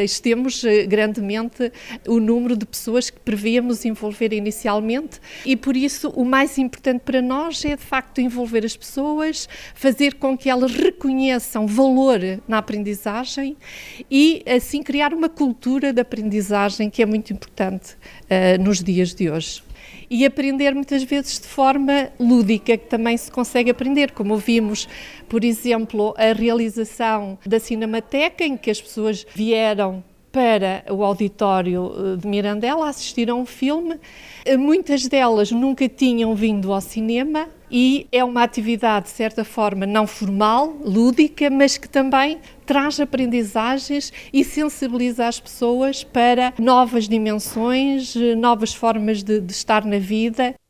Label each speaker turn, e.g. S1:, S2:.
S1: excedemos grandemente o número de pessoas que prevíamos envolver inicialmente e, por isso, o mais importante para nós é, de facto, envolver as pessoas, fazer com que elas reconheçam valor na aprendizagem e, assim, criar uma cultura de aprendizagem que é muito importante nos dias de hoje. E aprender muitas vezes de forma lúdica, que também se consegue aprender, como vimos, por exemplo, a realização da Cinemateca, em que as pessoas vieram para o auditório de Mirandela assistir a um filme. Muitas delas nunca tinham vindo ao cinema e é uma atividade, de certa forma, não formal, lúdica, mas que também traz aprendizagens e sensibiliza as pessoas para novas dimensões, novas formas de estar na vida.